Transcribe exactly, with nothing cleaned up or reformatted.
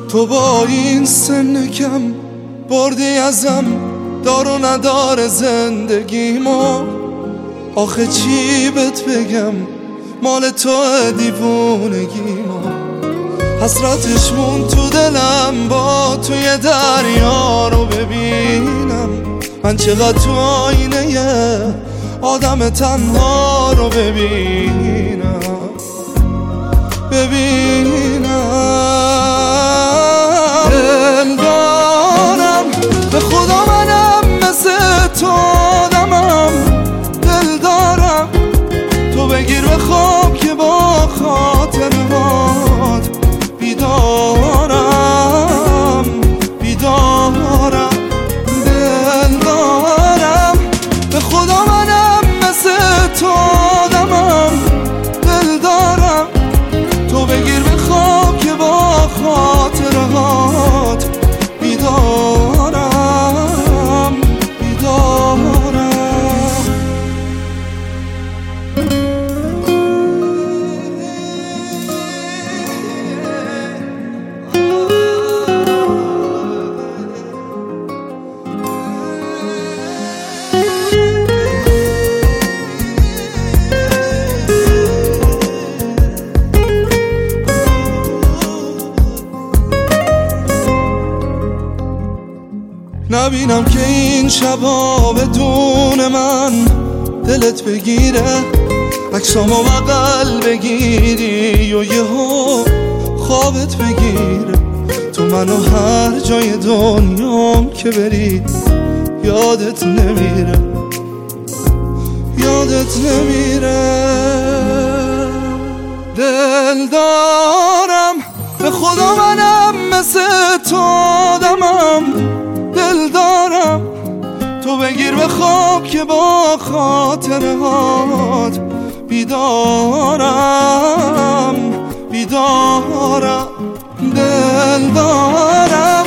تو با این سن کم بردی ازم دار و ندار زندگیمو. آخه چی بهت بگم مال تو دیوونگیمو. حسرتش مون تو دلم با توی دریا رو ببینم. من چقدر تو آینه یه آدم تنها رو ببینم ببینم دل دارم به خدا منم مثل تو آدمم. دل دارم تو بگیر به خواب که با خاطرات بیدارم بیدارم. دل دارم به خدا منم مثل تو آدمم. دل دارم تو بگیر به خواب که با خاطرات بیدارم بیدارم. نبینم که این شبا بدون من دلت بگیره، عکسامو بغل بگیری و یهو خوابت بگیره. تو منو هر جای دنیام که بری یادت نمیره یادت نمیره. دل دارم به خدا منم مثل تو آدمم. دل دارم تو بگیر به خواب که با خاطرات بیدارم بیدارم. دل دارم